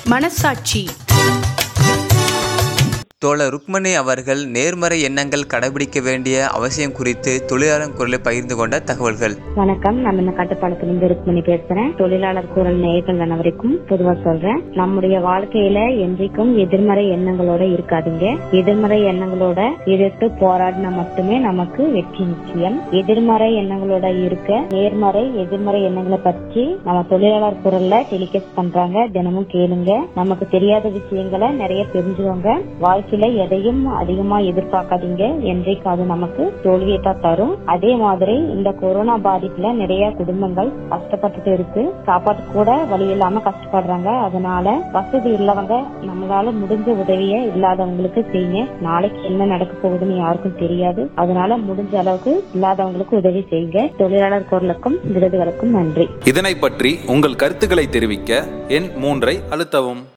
மனசாட்சி. தோழர் ருக்மணி அவர்கள் நேர்மறை எண்ணங்கள் கடைபிடிக்க வேண்டிய அவசியம் குறித்து தொழிலாளர் குரலில் பகிர்ந்து கொண்ட தகவல்கள். வணக்கம், நான் இந்த கட்டுப்பாடத்திலிருந்து ருக்மணி பேசுறேன். தொழிலாளர் குரல் நேயர்கள் அனைவருக்கும் பொதுவா சொல்றேன், நம்முடைய வாழ்க்கையில என்றைக்கும் எதிர்மறை எண்ணங்களோட இருக்காதீங்க. எதிர்மறை எண்ணங்களோட எதிர்த்து போராடினா மட்டுமே நமக்கு வெற்றி நிச்சயம். எதிர்மறை எண்ணங்களோட இருக்க நேர்மறை எதிர்மறை எண்ணங்களை பற்றி நம்ம தொழிலாளர் குரல்ல டெலிகாஸ்ட் பண்றாங்க. தினமும் கேளுங்க. நமக்கு தெரியாத விஷயங்களை நிறைய தெரிஞ்சுக்கோங்க. வாழ்க்கையில எதையும் அதிகமா எதிர்பார்க்காதீங்க. என்றைக்கு அது நமக்கு தோல்வியை தான் தரும். அதே மாதிரி இந்த கொரோனா பாதிப்புல நிறைய குடும்பங்கள் கஷ்டப்பட்டுட்டு இருக்கு. சாப்பாட்டு கூட வழி இல்லாம கஷ்டப்படுறாங்க. அதனால வசதி உள்ளவங்க நம்மளால முடிஞ்ச உதவிய இல்லாதவங்களுக்கு செய்யுங்க. நாளைக்கு என்ன நடக்க போகுதுன்னு யாருக்கும் தெரியாது. அதனால முடிஞ்ச அளவுக்கு இல்லாதவங்களுக்கு உதவி செய்யுங்க. தொழிலாளர் குரலுக்கும் விருதுகளுக்கும் நன்றி. இதனை பற்றி உங்கள் கருத்துக்களை தெரிவிக்க எண் 3 அழுத்தவும்.